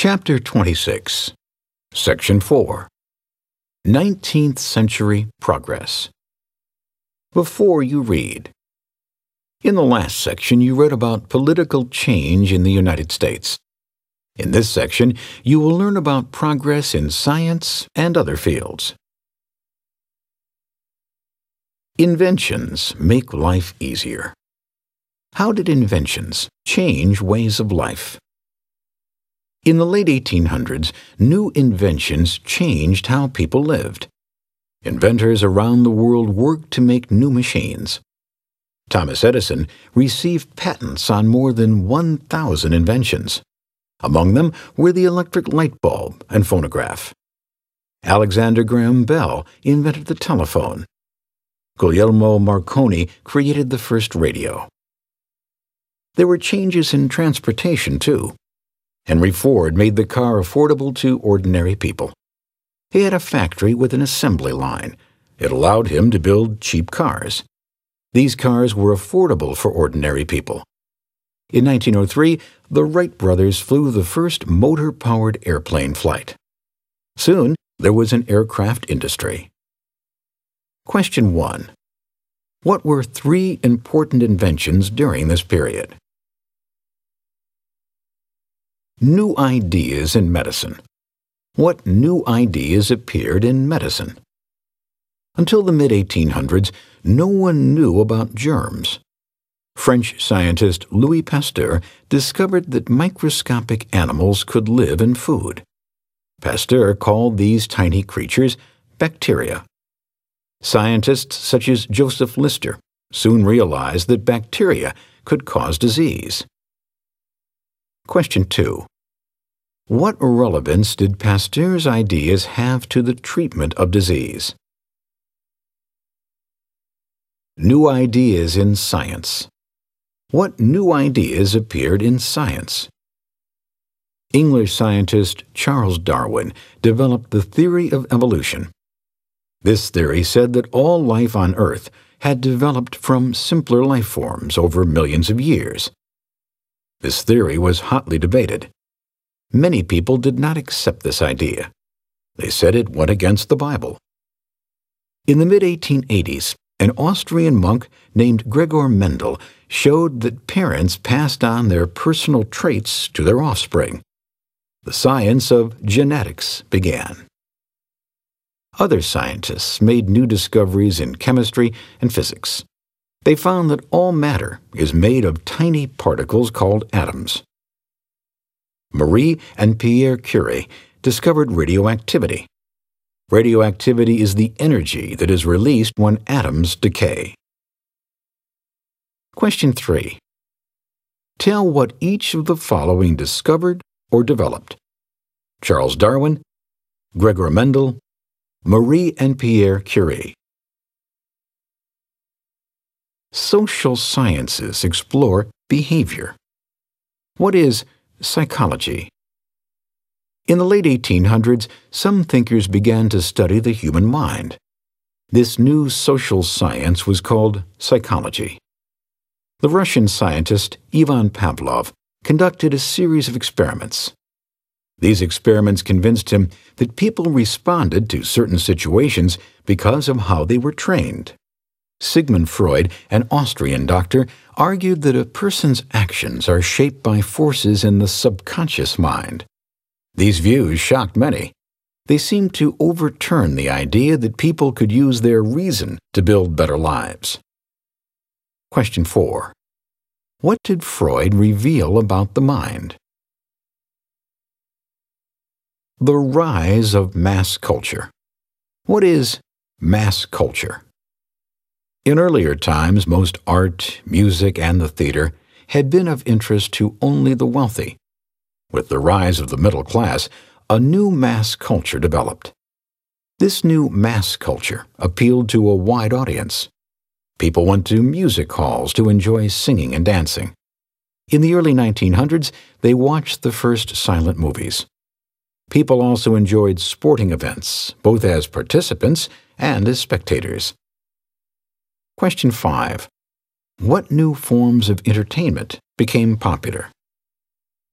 Chapter 26, Section 4, 19th Century Progress. Before you read. In the last section, you read about political change in the United States. In this section, you will learn about progress in science and other fields. Inventions make life easier. How did inventions change ways of life? In the late 1800s, new inventions changed how people lived. Inventors around the world worked to make new machines. Thomas Edison received patents on more than 1,000 inventions. Among them were the electric light bulb and phonograph. Alexander Graham Bell invented the telephone. Guglielmo Marconi created the first radio. There were changes in transportation, too. Henry Ford made the car affordable to ordinary people. He had a factory with an assembly line. It allowed him to build cheap cars. These cars were affordable for ordinary people. In 1903, the Wright brothers flew the first motor-powered airplane flight. Soon, there was an aircraft industry. Question 1. What were 3 important inventions during this period? New ideas in medicine. What new ideas appeared in medicine? Until the mid-1800s, no one knew about germs. French scientist Louis Pasteur discovered that microscopic animals could live in food. Pasteur called these tiny creatures bacteria. Scientists such as Joseph Lister soon realized that bacteria could cause disease. Question 2. What relevance did Pasteur's ideas have to the treatment of disease? New ideas in science. What new ideas appeared in science? English scientist Charles Darwin developed the theory of evolution. This theory said that all life on Earth had developed from simpler life forms over millions of years. This theory was hotly debated. Many people did not accept this idea. They said it went against the Bible. In the mid-1880s, an Austrian monk named Gregor Mendel showed that parents passed on their personal traits to their offspring. The science of genetics began. Other scientists made new discoveries in chemistry and physics. They found that all matter is made of tiny particles called atoms. Marie and Pierre Curie discovered radioactivity. Radioactivity is the energy that is released when atoms decay. Question 3. Tell what each of the following discovered or developed. Charles Darwin, Gregor Mendel, Marie and Pierre Curie. Social sciences explore behavior. What is psychology? In the late 1800s, some thinkers began to study the human mind. This new social science was called psychology. The Russian scientist Ivan Pavlov conducted a series of experiments. These experiments convinced him that people responded to certain situations because of how they were trained. Sigmund Freud, an Austrian doctor, argued that a person's actions are shaped by forces in the subconscious mind. These views shocked many. They seemed to overturn the idea that people could use their reason to build better lives. Question 4. What did Freud reveal about the mind? The rise of mass culture. What is mass culture? In earlier times, most art, music, and the theater had been of interest to only the wealthy. With the rise of the middle class, a new mass culture developed. This new mass culture appealed to a wide audience. People went to music halls to enjoy singing and dancing. In the early 1900s, they watched the first silent movies. People also enjoyed sporting events, both as participants and as spectators. Question 5. What new forms of entertainment became popular?